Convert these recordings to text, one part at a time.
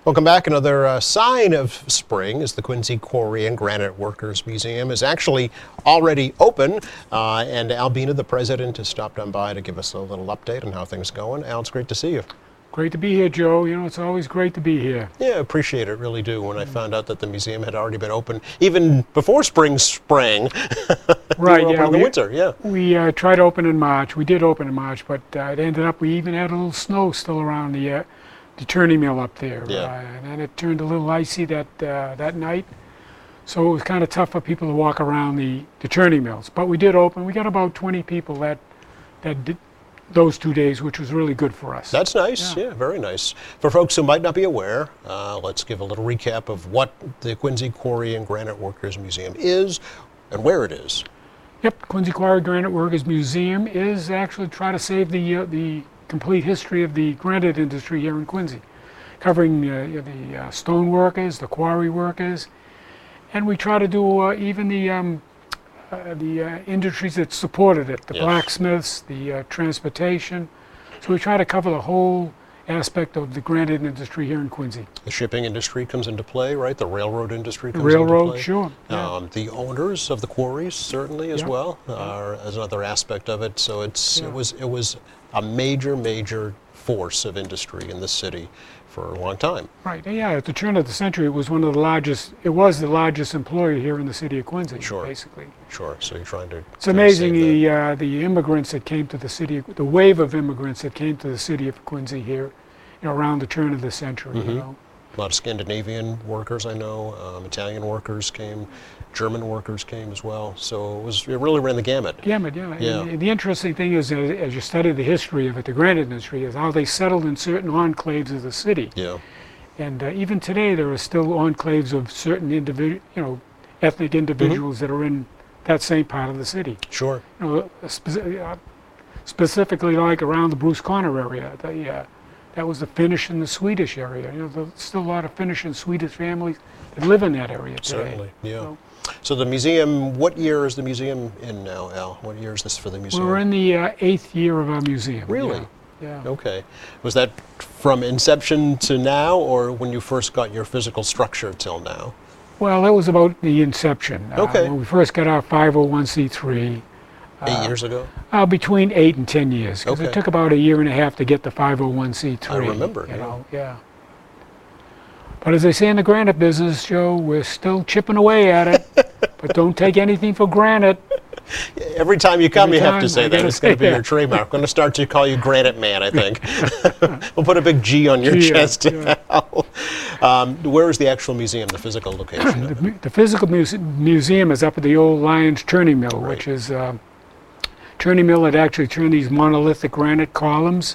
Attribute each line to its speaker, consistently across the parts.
Speaker 1: Welcome back. Another sign of spring is the Quincy Quarry and Granite Workers Museum is actually already open. And Al Bina, the president, has stopped on by to give us a little update on how things are going. Al, it's great to see you.
Speaker 2: Great to be here, Joe. You know, it's always great to be here.
Speaker 1: Yeah, appreciate it, really do. When I found out that the museum had already been open, even before spring sprang,
Speaker 2: right?
Speaker 1: Yeah, in the winter. Yeah,
Speaker 2: we tried to open in March. We did open in March, but it ended up we even had a little snow still around the churning mill up there.
Speaker 1: Yeah.
Speaker 2: And then it turned a little icy that night, so it was kind of tough for people to walk around the churning mills. But we did open. We got about 20 people that did those 2 days, which was really good for us.
Speaker 1: That's nice. Yeah, very nice. For folks who might not be aware, let's give a little recap of what the Quincy Quarry and Granite Workers Museum is and where it is.
Speaker 2: Yep, Quincy Quarry Granite Workers Museum is actually trying to save the complete history of the granite industry here in Quincy, covering the stone workers, the quarry workers, and we try to do even the industries that supported it, the blacksmiths, the transportation. So we try to cover the whole aspect of the granite industry here in Quincy.
Speaker 1: The shipping industry comes into play, right? The railroad industry comes into play.
Speaker 2: Sure.
Speaker 1: Yeah. The owners of the quarries certainly as well are as another aspect of it. So it was a major force of industry in the city for a long time.
Speaker 2: Right. Yeah. At the turn of the century, it was one of the largest. It was the largest employer here in the city of Quincy.
Speaker 1: Sure.
Speaker 2: Basically.
Speaker 1: Sure. So you're trying to.
Speaker 2: It's amazing the immigrants that came to the city, the wave of immigrants that came to the city of Quincy here, around the turn of the century.
Speaker 1: Mm-hmm.
Speaker 2: You know.
Speaker 1: A lot of Scandinavian workers, I know. Italian workers came. German workers came as well. So it really ran the gamut.
Speaker 2: Yeah. And the interesting thing is, as you study the history of it, the granite industry, is how they settled in certain enclaves of the city.
Speaker 1: Yeah.
Speaker 2: And even today, there are still enclaves of certain ethnic individuals that are in that same part of the city.
Speaker 1: Sure.
Speaker 2: Specifically, like around the Bruce Corner area, that was the Finnish and the Swedish area. There's still a lot of Finnish and Swedish families that live in that area today.
Speaker 1: Certainly, yeah. So the museum, what year is the museum in now, Al? What year is this for the museum?
Speaker 2: We're in the 8th year of our museum.
Speaker 1: Really?
Speaker 2: Yeah.
Speaker 1: Okay. Was that from inception to now, or when you first got your physical structure till now?
Speaker 2: Well, that was about the inception.
Speaker 1: Okay.
Speaker 2: When we first got our 501c3.
Speaker 1: 8 years ago?
Speaker 2: Between 8 and 10 years. Because it took about a year and a half to get the 501c3.
Speaker 1: I remember.
Speaker 2: Yeah. But as they say in the granite business, Joe, we're still chipping away at it. But don't take anything for granted.
Speaker 1: Every time you come, you have to say that. It's going to be your trademark. I'm going to start to call you Granite Man, I think. We'll put a big G on your chest. Yeah. Where is the actual museum, the physical location?
Speaker 2: The physical museum is up at the old Lyons Churning Mill, which is churning mill that actually turned these monolithic granite columns.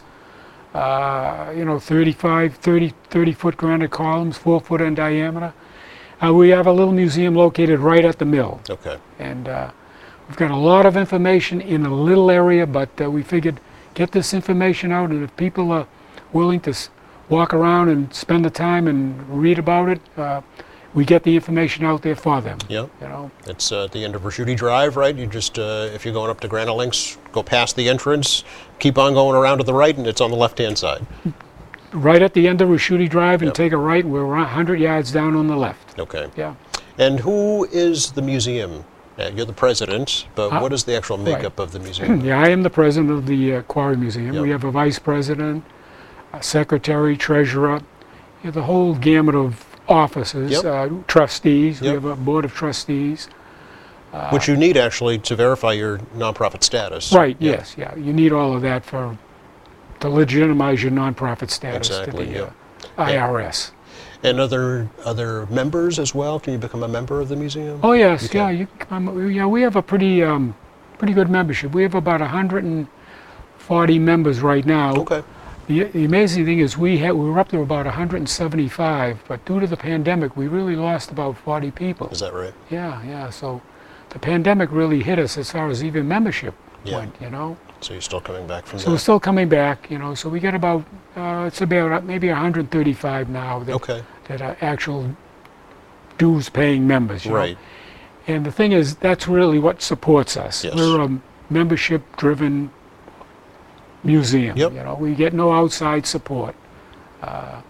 Speaker 2: 30-foot granite columns, 4 foot in diameter. We have a little museum located right at the mill.
Speaker 1: Okay.
Speaker 2: And we've got a lot of information in a little area, but we figured get this information out, and if people are willing to walk around and spend the time and read about it, we get the information out there for them.
Speaker 1: Yeah. It's at the end of Raschuti Drive, right? You just, if you're going up to Granite Links, go past the entrance, keep on going around to the right, and it's on the left-hand side.
Speaker 2: Right at the end of Raschuti Drive, and take a right, and we're 100 yards down on the left.
Speaker 1: Okay.
Speaker 2: Yeah.
Speaker 1: And who is the museum? You're the president, but what is the actual makeup of the museum?
Speaker 2: Yeah, I am the president of the Quarry Museum.
Speaker 1: Yep.
Speaker 2: We have a vice president, a secretary, treasurer, the whole gamut of offices, trustees. We have a board of trustees.
Speaker 1: Which you need, actually, to verify your nonprofit status.
Speaker 2: Right, yes. You need all of that to legitimize your nonprofit status to the IRS.
Speaker 1: And other members as well? Can you become a member of the museum?
Speaker 2: Oh, yes. We have a pretty good membership. We have about 140 members right now.
Speaker 1: Okay.
Speaker 2: The amazing thing is we were up to about 175, but due to the pandemic, we really lost about 40 people.
Speaker 1: Is that right?
Speaker 2: Yeah. So the pandemic really hit us as far as even membership went,
Speaker 1: So you're still coming back from that?
Speaker 2: So we're still coming back, So we get about, it's about maybe 135 now that are actual dues-paying members.
Speaker 1: Right.
Speaker 2: And the thing is, that's really what supports us.
Speaker 1: Yes.
Speaker 2: We're a membership-driven museum. We get no outside support.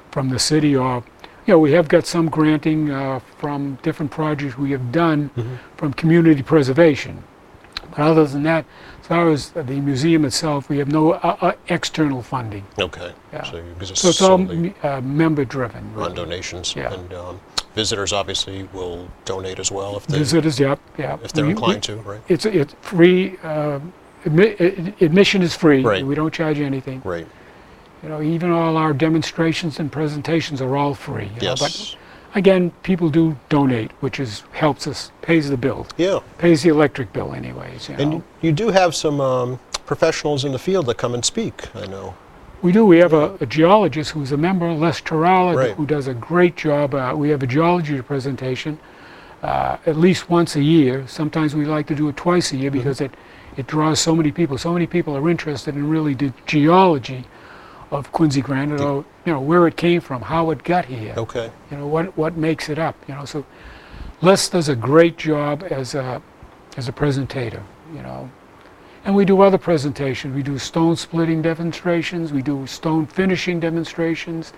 Speaker 2: from the city, or we have got some granting from different projects we have done from community preservation. But other than that, as far as the museum itself, we have no external funding.
Speaker 1: Okay.
Speaker 2: Yeah.
Speaker 1: So,
Speaker 2: So it's all member-driven.
Speaker 1: on donations.
Speaker 2: Yeah.
Speaker 1: And visitors obviously will donate as well if they
Speaker 2: Visitors, yeah.
Speaker 1: if they're inclined to, right?
Speaker 2: It's free. Admission is free.
Speaker 1: Right.
Speaker 2: We don't charge anything.
Speaker 1: Right.
Speaker 2: Even all our demonstrations and presentations are all free.
Speaker 1: Yes.
Speaker 2: But again, people do donate, which helps us, pays the bill,
Speaker 1: Yeah.
Speaker 2: pays the electric bill anyways.
Speaker 1: And you do have some professionals in the field that come and speak, I know.
Speaker 2: We do. We have a geologist who's a member, Les Terralla,
Speaker 1: Right.
Speaker 2: who does a great job. We have a geology presentation at least once a year. Sometimes we like to do it twice a year because it draws so many people. So many people are interested in really the geology of Quincy Granite, or where it came from, how it got here.
Speaker 1: Okay.
Speaker 2: What makes it up. So Les does a great job as a presentator. And we do other presentations. We do stone splitting demonstrations. We do stone finishing demonstrations.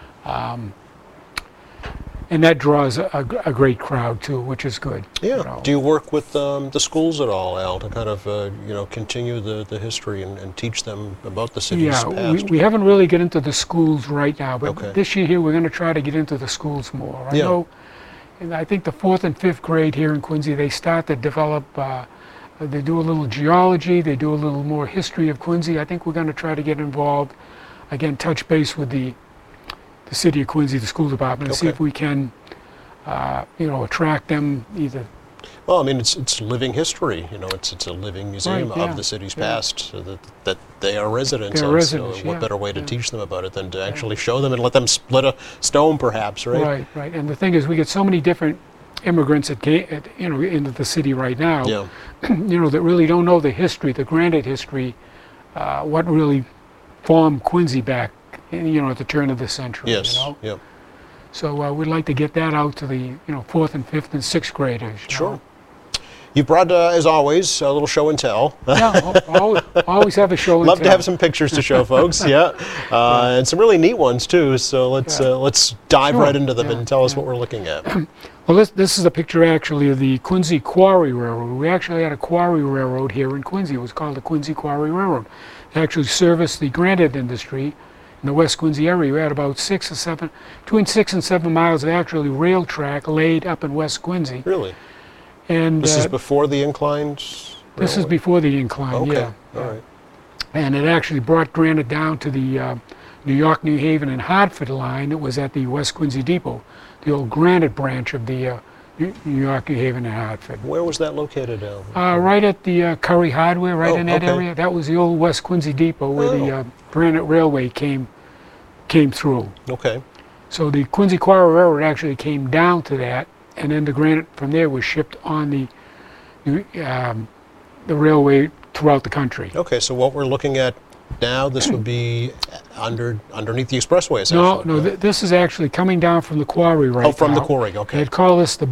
Speaker 2: And that draws a great crowd too, which is good.
Speaker 1: Yeah. Do you work with the schools at all, Al, to kind of continue the history and teach them about the city's past?
Speaker 2: Yeah, we haven't really get into the schools right now, but
Speaker 1: Okay.
Speaker 2: this year here we're going to try to get into the schools more. I
Speaker 1: Yeah.
Speaker 2: know, and I think the 4th and 5th grade here in Quincy, they start to develop. They do a little geology. They do a little more history of Quincy. I think we're going to try to get involved. Again, touch base with the city of Quincy, the school department, and see
Speaker 1: Okay.
Speaker 2: if we can, attract them either.
Speaker 1: Well, I mean, it's living history. It's a living museum
Speaker 2: Right, yeah,
Speaker 1: of the city's
Speaker 2: yeah.
Speaker 1: past, so that they are residents
Speaker 2: They're
Speaker 1: of.
Speaker 2: residents,
Speaker 1: So what
Speaker 2: yeah,
Speaker 1: better way to
Speaker 2: yeah.
Speaker 1: teach them about it than to actually show them and let them split a stone, perhaps, right?
Speaker 2: Right. And the thing is, we get so many different immigrants that came, into the city right now.
Speaker 1: Yeah.
Speaker 2: That really don't know the history, the granite history, what really formed Quincy back, at the turn of the century.
Speaker 1: Yes. Yeah.
Speaker 2: So we'd like to get that out to the 4th and 5th and 6th graders.
Speaker 1: Sure. You brought, as always, a little show and tell.
Speaker 2: Yeah, always have a show and
Speaker 1: Love
Speaker 2: tell.
Speaker 1: to have some pictures to show folks, yeah, and some really neat ones too. So let's dive
Speaker 2: Sure.
Speaker 1: right into them
Speaker 2: Yeah,
Speaker 1: and tell us
Speaker 2: yeah.
Speaker 1: what we're looking at.
Speaker 2: Well, this is a picture actually of the Quincy Quarry Railroad. We actually had a quarry railroad here in Quincy. It was called the Quincy Quarry Railroad. It actually serviced the granite industry in the West Quincy area. We had about between 6 and 7 miles of actually rail track laid up in West Quincy.
Speaker 1: Really,
Speaker 2: And
Speaker 1: this is before the inclined.
Speaker 2: this is
Speaker 1: railway?
Speaker 2: before the incline.
Speaker 1: Okay,
Speaker 2: Yeah.
Speaker 1: all right.
Speaker 2: And it actually brought granite down to the New York, New Haven, and Hartford line. It was at the West Quincy Depot, the old granite branch of the New York, New Haven, and Hartford.
Speaker 1: Where was that located, Al?
Speaker 2: Right at the Curry Hardware, right in that
Speaker 1: okay.
Speaker 2: area. That was the old West Quincy Depot where the granite railway came through.
Speaker 1: Okay.
Speaker 2: So the Quincy Quarry Railroad actually came down to that, and then the granite from there was shipped on the railway throughout the country.
Speaker 1: Okay. So what we're looking at now, this would be underneath the expressway,
Speaker 2: No,
Speaker 1: essentially.
Speaker 2: no, this is actually coming down from the quarry right now.
Speaker 1: Oh, from the quarry. Okay.
Speaker 2: They'd call this the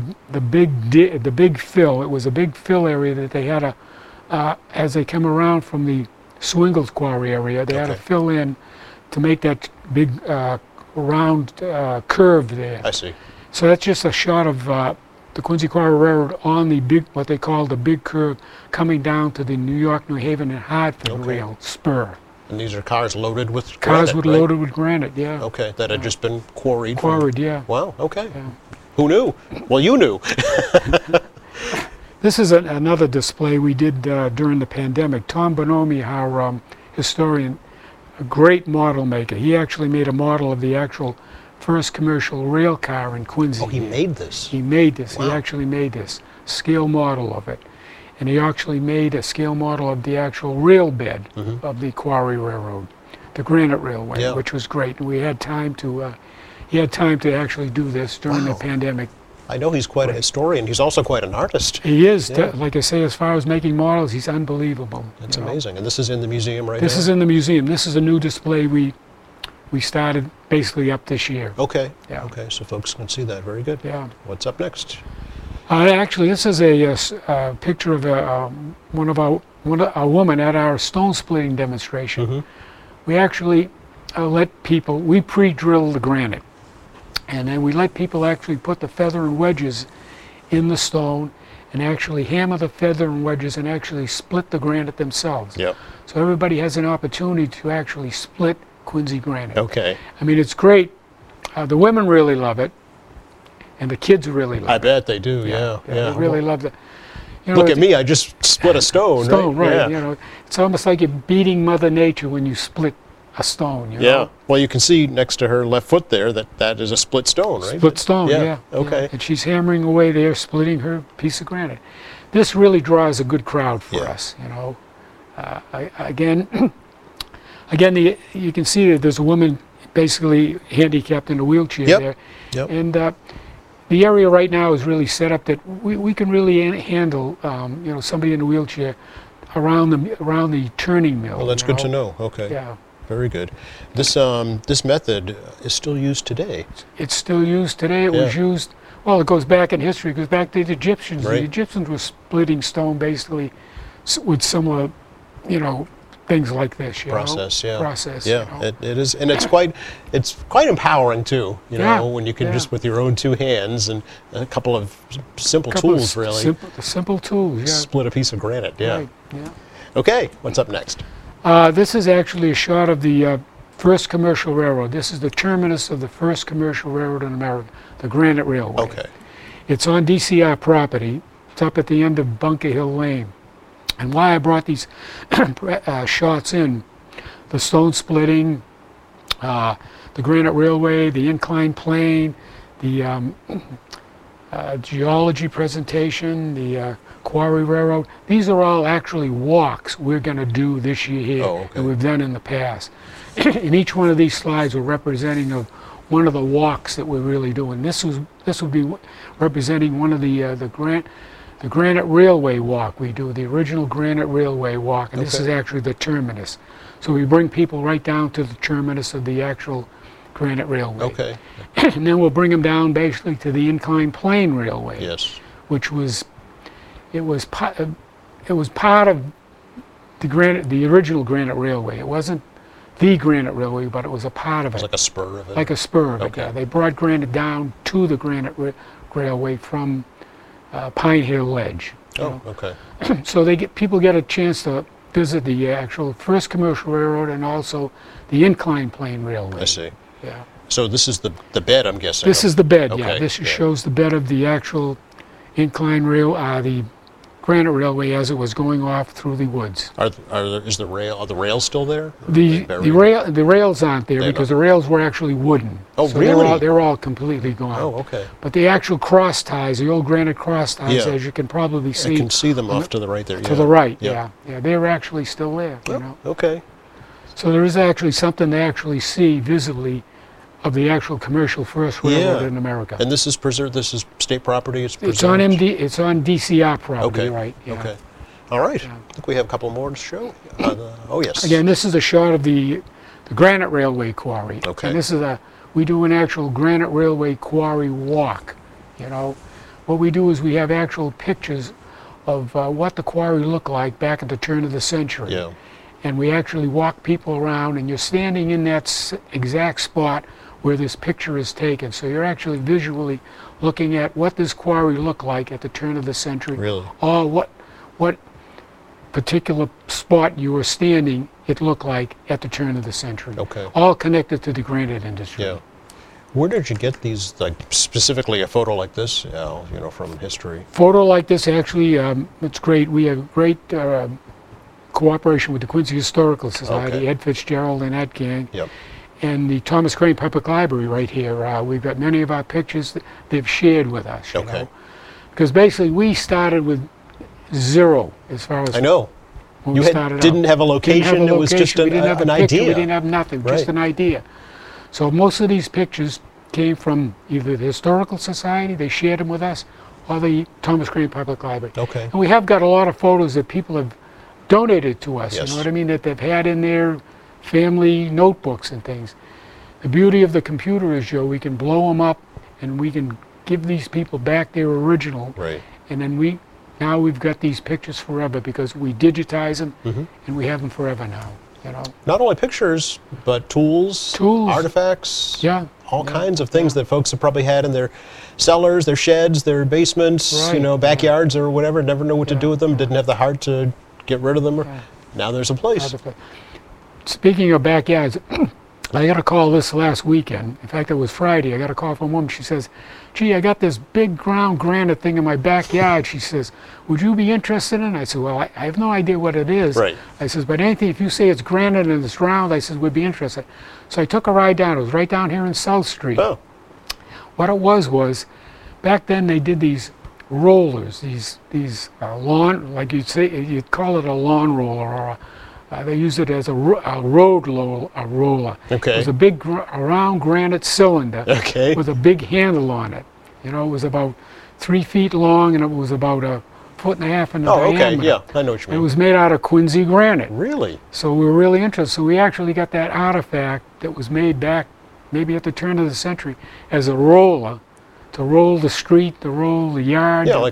Speaker 2: big fill. It was a big fill area that they had as they come around from the Swingles Quarry area, they had to
Speaker 1: Okay.
Speaker 2: fill in to make that big round curve there.
Speaker 1: I see.
Speaker 2: So that's just a shot of the Quincy Quarry Railroad on the big, what they call the big curve, coming down to the New York, New Haven, and Hartford
Speaker 1: Okay.
Speaker 2: rail spur.
Speaker 1: And these are cars loaded with
Speaker 2: Cars
Speaker 1: granite,
Speaker 2: would
Speaker 1: right?
Speaker 2: loaded with granite, yeah.
Speaker 1: Okay, that had just been quarried. from-
Speaker 2: Quarried, yeah.
Speaker 1: Wow. Okay.
Speaker 2: Yeah.
Speaker 1: Who knew? Well, you knew.
Speaker 2: This is another display we did during the pandemic. Tom Bonomi, our historian, a great model maker. He actually made a model of the actual first commercial rail car in Quincy.
Speaker 1: Oh, he made this.
Speaker 2: He made this. He
Speaker 1: Wow.
Speaker 2: actually made this scale model of it. And he actually made a scale model of the actual rail bed of the Quarry Railroad, the Granite Railway,
Speaker 1: Yeah.
Speaker 2: which was great. And we had time to, he had time to actually do this during the
Speaker 1: Wow.
Speaker 2: pandemic.
Speaker 1: I know he's quite a historian. He's also quite an artist.
Speaker 2: He is,
Speaker 1: Yeah.
Speaker 2: like I say, as far as making models, he's unbelievable.
Speaker 1: That's
Speaker 2: you know.
Speaker 1: amazing. And this is in the museum right
Speaker 2: This
Speaker 1: now?
Speaker 2: is in the museum. This is a new display we started basically up this year.
Speaker 1: Okay.
Speaker 2: Yeah.
Speaker 1: Okay, so folks can see that. Very good.
Speaker 2: Yeah.
Speaker 1: What's up next?
Speaker 2: Actually, this is a picture of a woman at our stone splitting demonstration. We actually we pre-drill the granite, and then we let people actually put the feather and wedges in the stone and actually hammer the feather and wedges and actually split the granite themselves.
Speaker 1: Yep.
Speaker 2: So everybody has an opportunity to actually split Quincy granite.
Speaker 1: Okay.
Speaker 2: I mean, it's great. The women really love it, and the kids really love it.
Speaker 1: I bet they do. Yeah.
Speaker 2: They really love it. You know,
Speaker 1: Look at me, I just split a stone.
Speaker 2: Stone, right?
Speaker 1: Yeah.
Speaker 2: You know, it's almost like you're beating Mother Nature when you split a stone. You
Speaker 1: Yeah.
Speaker 2: know?
Speaker 1: Well, you can see next to her left foot there that is a split stone, right?
Speaker 2: Split stone, yeah.
Speaker 1: Okay.
Speaker 2: Yeah. And she's hammering away there, splitting her piece of granite. This really draws a good crowd for us, you know. Again, you can see that there's a woman basically handicapped in a wheelchair there.
Speaker 1: Yep.
Speaker 2: And the area right now is really set up that we can really handle, you know, somebody in a wheelchair around the turning mill.
Speaker 1: Well, that's
Speaker 2: you
Speaker 1: good to know. Okay.
Speaker 2: Yeah.
Speaker 1: Very good. This method is still used today.
Speaker 2: It's still used today. It was used, well, it goes back in history. It goes back to the Egyptians.
Speaker 1: Right.
Speaker 2: The Egyptians were splitting stone basically with similar, you know, things like this. You
Speaker 1: Process,
Speaker 2: know?
Speaker 1: yeah.
Speaker 2: Process.
Speaker 1: Yeah,
Speaker 2: You know?
Speaker 1: it is, and it's quite empowering too. You
Speaker 2: Yeah,
Speaker 1: know, when you can
Speaker 2: yeah.
Speaker 1: just with your own two hands and a couple of simple tools, really,
Speaker 2: Simple tools. Yeah.
Speaker 1: split a piece of granite. Yeah.
Speaker 2: Right, yeah.
Speaker 1: Okay, what's up next?
Speaker 2: This is actually a shot of the first commercial railroad. This is the terminus of the first commercial railroad in America, the Granite Railway.
Speaker 1: Okay.
Speaker 2: It's on DCR property. It's up at the end of Bunker Hill Lane. And why I brought these shots in, the stone splitting, the Granite Railway, the inclined plane, the geology presentation, the Quarry Railroad, these are all actually walks we're going to do this year here, that we've done in the past. And each one of these slides are representing of one of the walks that we're really doing. This will be representing one of the Granite Railway walk. We do the original Granite Railway walk, and this is actually the terminus. So we bring people right down to the terminus of the actual Granite Railway.
Speaker 1: Okay.
Speaker 2: And then we'll bring them down basically to the inclined plane railway.
Speaker 1: Yes.
Speaker 2: Which was part of the original Granite Railway. It wasn't the Granite Railway, but it was a part of it.
Speaker 1: Like a spur of it.
Speaker 2: Like a spur of it.
Speaker 1: Okay.
Speaker 2: Yeah. They brought granite down to the Granite Railway from Pine Hill Ledge.
Speaker 1: Oh, okay.
Speaker 2: So people get a chance to visit the actual first commercial railroad and also the inclined plane railway.
Speaker 1: I see.
Speaker 2: Yeah.
Speaker 1: So this is the bed, I'm guessing.
Speaker 2: This is the bed.
Speaker 1: Okay,
Speaker 2: Yeah. This shows the bed of the actual inclined the Granite Railway as it was going off through the woods.
Speaker 1: Are the rails still there?
Speaker 2: The rails aren't there because the rails were actually wooden.
Speaker 1: Oh,
Speaker 2: so
Speaker 1: really?
Speaker 2: They're all completely gone.
Speaker 1: Oh, okay.
Speaker 2: But the actual cross ties, the old granite cross ties, as you can probably see.
Speaker 1: I can see them off to the right there.
Speaker 2: To the right, yeah. They're actually still there. You know.
Speaker 1: Okay.
Speaker 2: So there is actually something to actually see visibly of the actual commercial first railroad in America.
Speaker 1: And this is preserved. This is state property. It's preserved.
Speaker 2: It's on DCR property, right? Yeah.
Speaker 1: Okay. All right. I think we have a couple more to show. Oh yes.
Speaker 2: Again, this is a shot of the Granite Railway quarry.
Speaker 1: Okay.
Speaker 2: And this is we do an actual Granite Railway quarry walk. You know, what we do is we have actual pictures of what the quarry looked like back at the turn of the century.
Speaker 1: Yeah.
Speaker 2: And we actually walk people around, and you're standing in that exact spot where this picture is taken. So you're actually visually looking at what this quarry looked like at the turn of the century.
Speaker 1: Really?
Speaker 2: Or what particular spot you were standing, it looked like at the turn of the century.
Speaker 1: Okay.
Speaker 2: All connected to the granite industry.
Speaker 1: Yeah. Where did you get these, like specifically a photo like this, you know, from history?
Speaker 2: Photo like this, actually, it's great. We have great cooperation with the Quincy Historical Society, Ed Fitzgerald and Ed Gang.
Speaker 1: Yep.
Speaker 2: And the Thomas Crane Public Library right here. We've got many of our pictures that they've shared with us. You know? Because basically we started with zero as far as
Speaker 1: I know.
Speaker 2: when
Speaker 1: You
Speaker 2: we started
Speaker 1: didn't
Speaker 2: out.
Speaker 1: have a location. It was just
Speaker 2: We didn't have
Speaker 1: an
Speaker 2: a picture,
Speaker 1: idea.
Speaker 2: We didn't have nothing, just an idea. So most of these pictures came from either the Historical Society, they shared them with us, or the Thomas Crane Public Library.
Speaker 1: Okay.
Speaker 2: And we have got a lot of photos that people have donated to us,
Speaker 1: Yes.
Speaker 2: you know what I mean, that they've had in their family notebooks and things. The beauty of the computer is, Joe, we can blow them up and we can give these people back their original.
Speaker 1: Right.
Speaker 2: And then now we've got these pictures forever because we digitize them and we have them forever now. you know.
Speaker 1: Not only pictures, but tools, artifacts,
Speaker 2: Yeah.
Speaker 1: all kinds of things that folks have probably had in their cellars, their sheds, their basements, you
Speaker 2: Right,
Speaker 1: know, backyards or whatever, never know what to do with them, didn't have the heart to get rid of them. Now there's a place.
Speaker 2: Speaking of backyards, I got a call this last weekend. In fact, it was Friday. I got a call from a woman. She says, gee, I got this big ground granite thing in my backyard. She says, would you be interested in it? I said, well, I have no idea what it is.
Speaker 1: Right.
Speaker 2: I says, but anything, if you say it's granite and it's round, I says, we'd be interested. So I took a ride down. It was right down here in South Street.
Speaker 1: Oh.
Speaker 2: What it was, back then they did these rollers, these lawn, like you'd call it a lawn roller, or they used it as a road roller.
Speaker 1: Okay.
Speaker 2: It was a big round granite cylinder with a big handle on it. You know, it was about 3 feet long and it was about 1.5 feet in diameter.
Speaker 1: Okay, yeah, I know what you mean.
Speaker 2: It was made out of Quincy granite.
Speaker 1: Really?
Speaker 2: So we were really interested. So we actually got that artifact that was made back maybe at the turn of the century as a roller to roll the street, to roll the yard.
Speaker 1: Yeah, like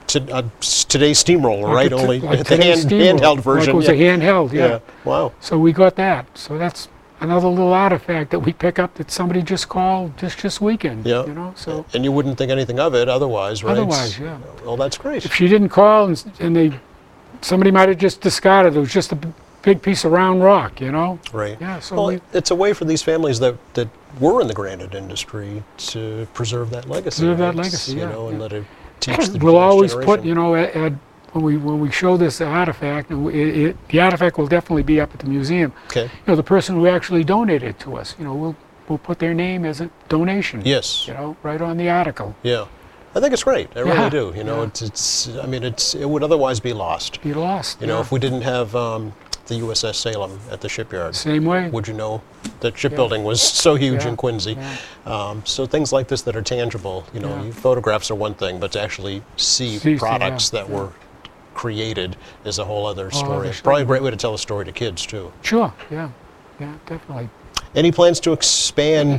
Speaker 1: today's steamroller,
Speaker 2: Like
Speaker 1: right?
Speaker 2: a
Speaker 1: Only
Speaker 2: like
Speaker 1: the
Speaker 2: today's steamroller.
Speaker 1: handheld version.
Speaker 2: Like it was a handheld, yeah.
Speaker 1: Wow.
Speaker 2: So we got that. So that's another little artifact that we pick up that somebody just called this weekend.
Speaker 1: Yeah.
Speaker 2: You know, so
Speaker 1: And you wouldn't think anything of it otherwise, right?
Speaker 2: otherwise, yeah.
Speaker 1: Well, that's great.
Speaker 2: If she didn't call and somebody might have just discarded it, it was just a big piece of round rock, you know.
Speaker 1: Right.
Speaker 2: Yeah. So
Speaker 1: Well, it's a way for these families that were in the granite industry to preserve that legacy.
Speaker 2: Preserve that
Speaker 1: right?
Speaker 2: legacy,
Speaker 1: You
Speaker 2: yeah,
Speaker 1: know, and
Speaker 2: yeah.
Speaker 1: let it teach the
Speaker 2: we'll
Speaker 1: next
Speaker 2: always put,
Speaker 1: generation.
Speaker 2: you know, when we show this artifact, and the artifact will definitely be up at the museum.
Speaker 1: Okay.
Speaker 2: You know, the person who actually donated to us, you know, we'll put their name as a donation.
Speaker 1: Yes.
Speaker 2: You know, right on the article.
Speaker 1: Yeah. I think it's great. I
Speaker 2: Yeah,
Speaker 1: really do. You know,
Speaker 2: yeah.
Speaker 1: I mean, it would otherwise be lost.
Speaker 2: Be lost.
Speaker 1: You know,
Speaker 2: yeah.
Speaker 1: if we didn't have the USS Salem at the shipyard,
Speaker 2: Same way.
Speaker 1: would you know that shipbuilding was so huge
Speaker 2: Yeah,
Speaker 1: in Quincy?
Speaker 2: yeah.
Speaker 1: So things like this that are tangible, you know,
Speaker 2: Yeah.
Speaker 1: photographs are one thing, but to actually see
Speaker 2: See,
Speaker 1: products
Speaker 2: yeah,
Speaker 1: that were created is a whole other story.
Speaker 2: other
Speaker 1: It's probably a
Speaker 2: story.
Speaker 1: great way to tell a story to kids too.
Speaker 2: Sure. Yeah. Yeah. Definitely.
Speaker 1: Any plans to expand?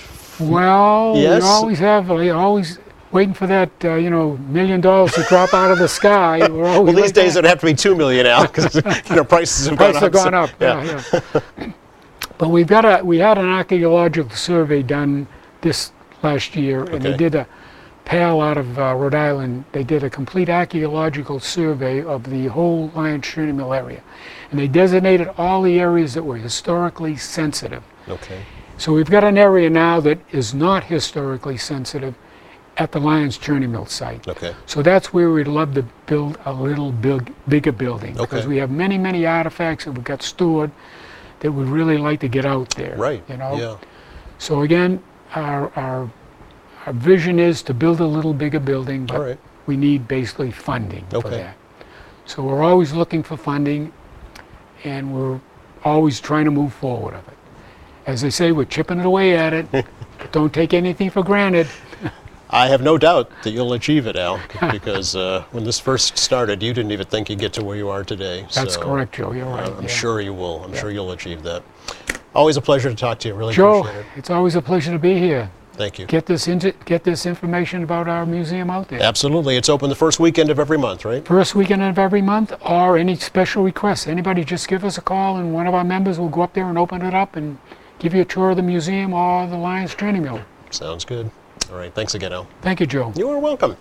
Speaker 2: Well,
Speaker 1: Yes?
Speaker 2: we always have. Always waiting for that, you know, $1 million to drop out of the sky. We're always
Speaker 1: Well, these
Speaker 2: like
Speaker 1: days
Speaker 2: that.
Speaker 1: it'd have to be $2 million now because you know prices have
Speaker 2: Prices have
Speaker 1: gone
Speaker 2: gone
Speaker 1: up.
Speaker 2: up. Yeah. But we had an archaeological survey done this last year, and
Speaker 1: Okay.
Speaker 2: they did a PAL out of Rhode Island. They did a complete archaeological survey of the whole Lyons-Cherny Mill area, and they designated all the areas that were historically sensitive.
Speaker 1: Okay.
Speaker 2: So we've got an area now that is not historically sensitive at the Lyons-Cherny Mill site.
Speaker 1: Okay.
Speaker 2: So that's where we'd love to build a little bigger building, because
Speaker 1: Okay.
Speaker 2: we have many, many artifacts that we've got stored that we'd really like to get out there.
Speaker 1: Right.
Speaker 2: You know.
Speaker 1: Yeah.
Speaker 2: So again, our vision is to build a little bigger building, but
Speaker 1: All right.
Speaker 2: we need basically funding for
Speaker 1: Okay.
Speaker 2: that. So we're always looking for funding, and we're always trying to move forward of it. As they say, we're chipping it away at it. But don't take anything for granted.
Speaker 1: I have no doubt that you'll achieve it, Al, because when this first started, you didn't even think you'd get to where you are today.
Speaker 2: That's
Speaker 1: So,
Speaker 2: correct, Joe. You're right.
Speaker 1: I'm
Speaker 2: yeah.
Speaker 1: sure you will. I'm sure you'll achieve that. Always a pleasure to talk to you. Really
Speaker 2: Joe,
Speaker 1: appreciate it.
Speaker 2: it's always a pleasure to be here.
Speaker 1: Thank you.
Speaker 2: Get this information about our museum out there.
Speaker 1: Absolutely. It's open the first weekend of every month, right?
Speaker 2: First weekend of every month, or any special requests. Anybody, just give us a call, and one of our members will go up there and open it up and give you a tour of the museum or the Lyons-Cherny Mill.
Speaker 1: Sounds good. All right. Thanks again, Al.
Speaker 2: Thank you, Joe.
Speaker 1: You are welcome.